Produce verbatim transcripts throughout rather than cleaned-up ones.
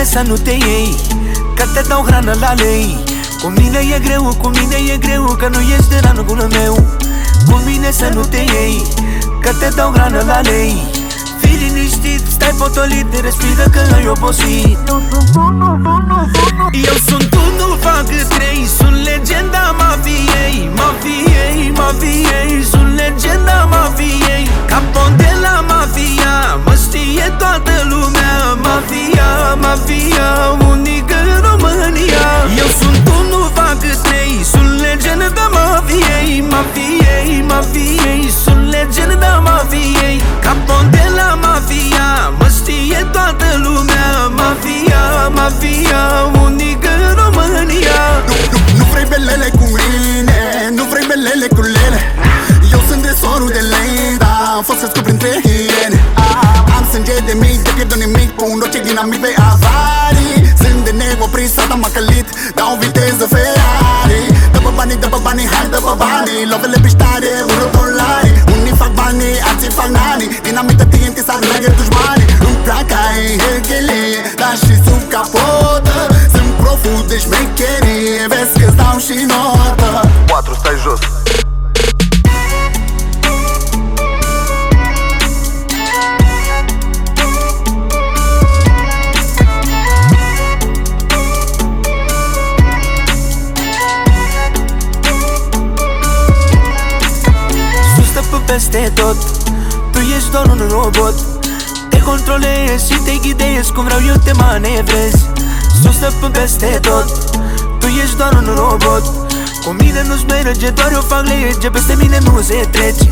să nu te iei, că te dau hrană la lei. Cu mine e greu, cu mine e greu, că nu ești de ranul meu. Cu mine să nu te iei, că te dau hrană la lei. Fii liniștit, stai potolit, respiră că ai obosit. Eu sunt unul, fac trei, sunt legenda mafiei. Mafiei, mafiei, sunt legenda mafiei. Capon de la mafia, mă știe toată lumea. Mafia, mafia, unică în România. Eu sunt unul, fac trei, sunt legenda mafiei. Mafiei, mafiei, sunt legenda mafiei. Capon de la mafia, mă știe toată lumea. Mafia, mafia, unică în România. Nu, nu, nu vrei belele cu mine, nu vrei belele cu lele. Eu sunt de sorul de lei, dar am fost crescut printre hiene. Am sânge de mic, de pierd nimic, pun orice dinamic pe avarii. Sunt de neoprit, sata m-a călit, dau viteză Ferrari. Dă-bă banii, dă-bă banii, hai dă-bă banii. Lovele piștare, ură dolari. Unii fac banii, alții fac nani. Dinamită T N T s-ar trage dușmanii. Îmi plac ai herchelie, dar și sub capotă sunt profund de șmecherie. Vezi că-ți dau și notă. Patru, stai jos. Peste tot, tu ești doar un robot. Te controlezi și te ghidezi cum vreau eu, te manevrezi. Sus stăpân peste tot, tu ești doar un robot. Cu mine nu-ți merge, doar eu fac lege, peste mine nu se trece.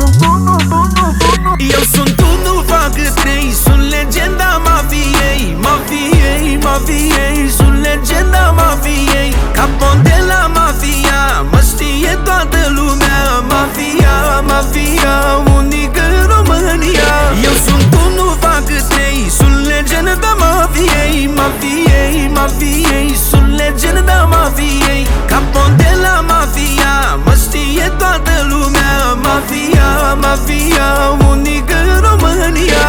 Eu sunt unul, fac trei, sunt legenda mafiei. Mafiei, mafiei, sunt legenda mafiei. Capon de la mafia, mă știe toată lumea. Mafia, mafia, unică în România. Eu sunt unul, fac trei, sunt legenda mafiei. Mafiei, mafiei, sunt legenda mafiei. Capon de la mafia, mă știe toată lumea. Mafia, mafia, unică în România.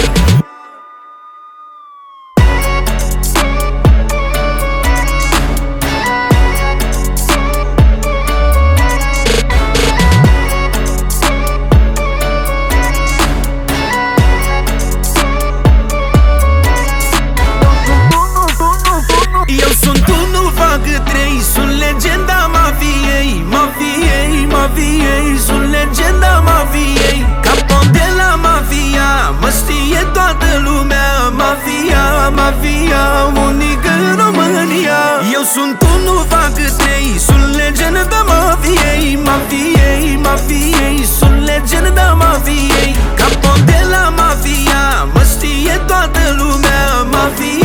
Eu sunt unul, fac trei, sunt legenda mafiei. Mafiei, mafiei, sunt legenda mafiei. Capon de la mafia, mă știe toată lumea. Mafia, mafia, unică în România. Eu sunt unul, fac trei, sunt legenda mafiei. Mafiei, mafiei, sunt legenda mafiei. Capon de la mafia, mă știe toată lumea. Mafia